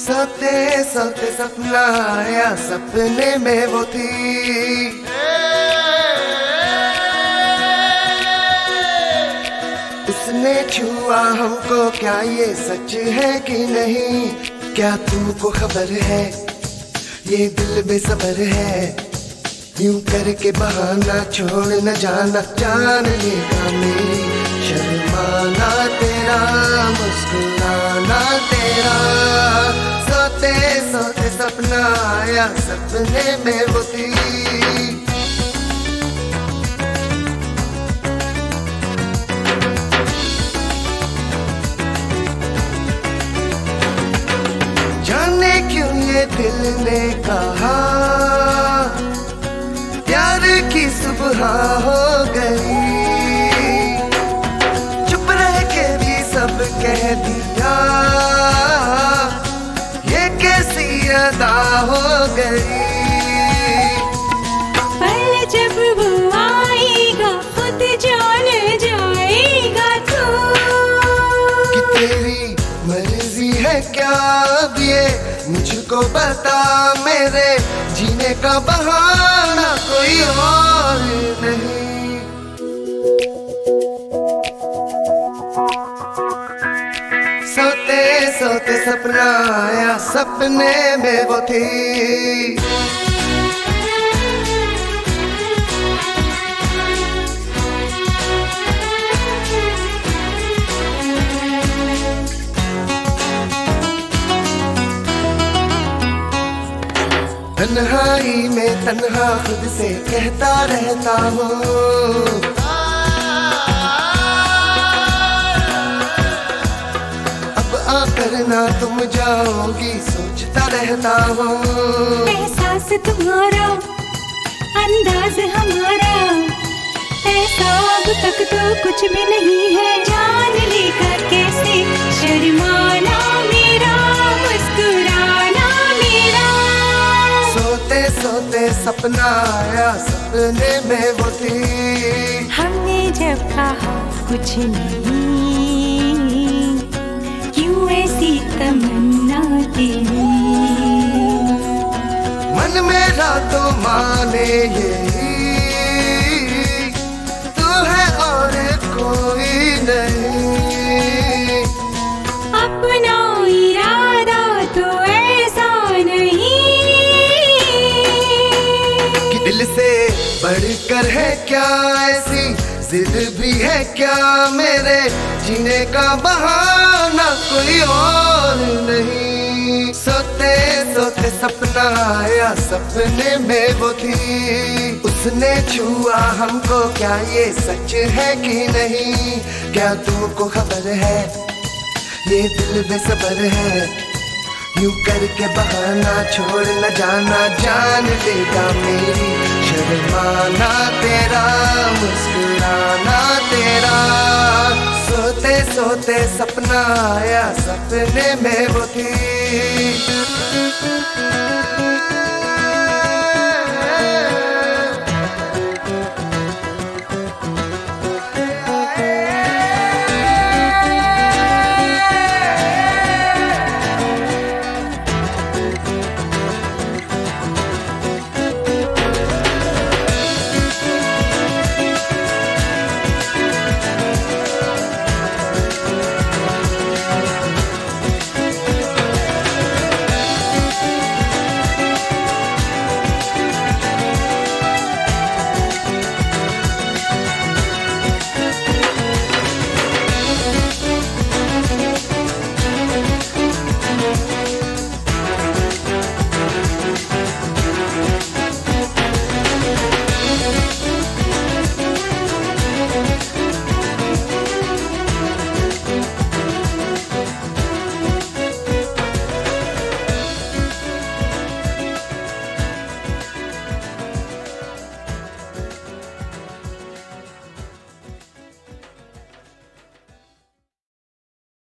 सोते सोते सपना आया, सपने में वो थी। उसने छुआ हमको, क्या ये सच है कि नहीं? क्या तुमको खबर है ये दिल बेसबर है? यूं करके बहाना छोड़ न जाना, जान लेगा मेरी शर्माना तेरा, मुस्कुराना तेरा। सोते सोते सपना आया, सपने में वो थी। जाने क्यों ये दिल ने कहा प्यार की सुबह हो गई, चुप रह के भी सब कह दिया, ये कैसी अदा हो गई। पल जब वो आएगा खुद जान जाएगा तू, कि तेरी मर्जी है क्या अब ये मुझको बता, मेरे जीने का बहाना कोई और नहीं। सोते सोते सपना आया, सपने में वो थी। तन्हाई में तन्हा खुद से कहता रहता हूँ, अब आकर ना तुम जाओगी सोचता रहता हूँ। एहसास तुम्हारा अंदाज हमारा ऐसा अब तक तो कुछ भी नहीं है। जान लेकर कैसे शर्माना मेरा, मुस्कुराना मेरा। सोते सोते सपना आया, सपने में वो थी। हमने जब कहा कुछ नहीं, क्यों ऐसी तमन्ना तेरी? मन मेरा तो माने यही, तू है और कोई नहीं। अपना इरादा तो ऐसा नहीं कि दिल से बढ़कर है क्या ऐसी जिद भी है क्या, मेरे जीने का बहाना कोई और नहीं। सोते सोते सपना आया, सपने में वो थी। उसने छुआ हमको, क्या ये सच है कि नहीं? क्या तुमको खबर है ये दिल बेसबर है? यूं करके बहाना छोड़ न जाना, जान लेगा मेरी शर्माना तेरा, मुस्कुराना तेरा। सोते सोते सपना आया, सपने में वो थी।